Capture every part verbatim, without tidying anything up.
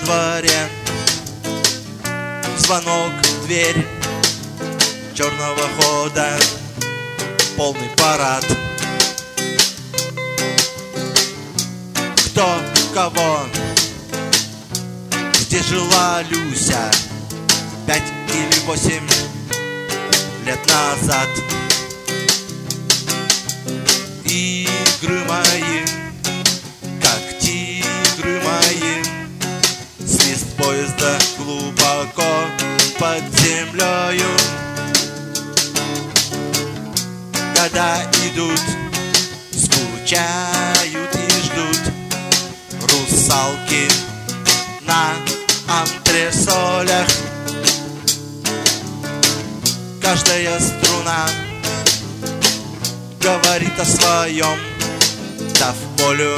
дворе. Звонок в дверь черного хода, полный парад. Кто кого? Где жила Люся пять или восемь лет назад? Игры мои, как тигры мои, свист поезда глубоко под землею. Года идут, скучают и ждут русалки на антресолях. Каждая струна говорит о своем, дав волю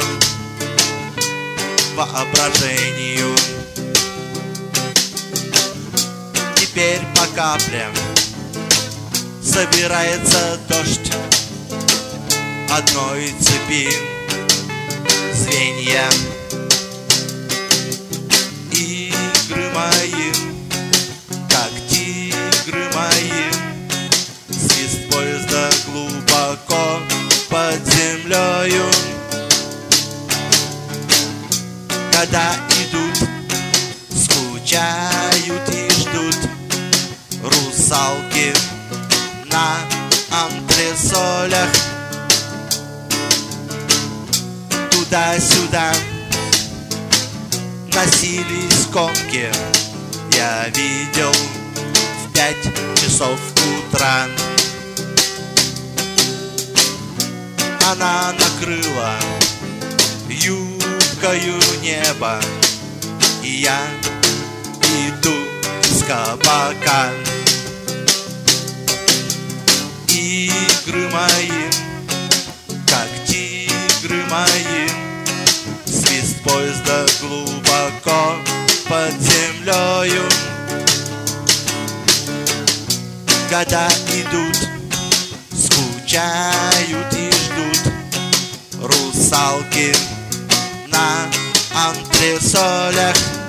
воображению. Теперь по каплям собирается дождь одной цепи звенья. Игры мои, как тигры мои, свист поезда глубоко под землею. Года идут, скучают и ждут русалки на антресолях. Туда-сюда носились конки, я видел в пять часов утра. Она накрыла юбкою небо, и я иду из кабака. Игры мои, как тигры мои, свист поезда глубоко под землею. Года идут, скучают и ждут русалки на антресолях.